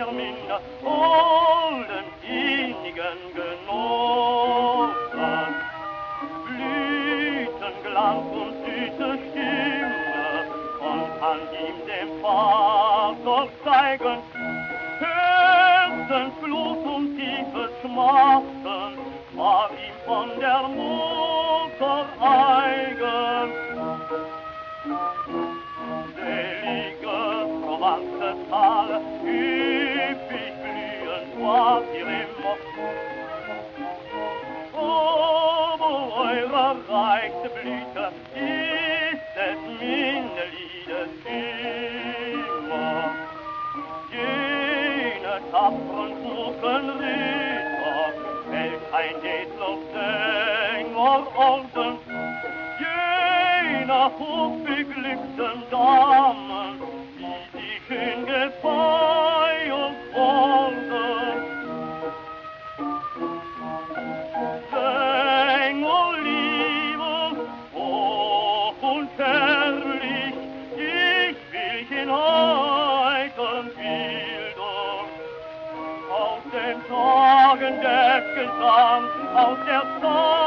minder holden innigen Genossen. Blütenglanz und süße Stimme und an ihm dem Vater zeigen, Herzensblut und tiefes Schmachten war ihm von der Mutter eigen. Selige Verwandte-Tal, üppig blühend war ihr immer. Aber eure reichste Blüte ist des Minneliedes immer. Jene tapferen schmucken Ritter, hält ein edler Sängerorden, jener hochbeglückten Damen, wie sie schön gefeiert worden. Sängerliebe, hoch und herrlich, ich will in heitern Bildern aus den Tagen des Gesangs, aus der Zeit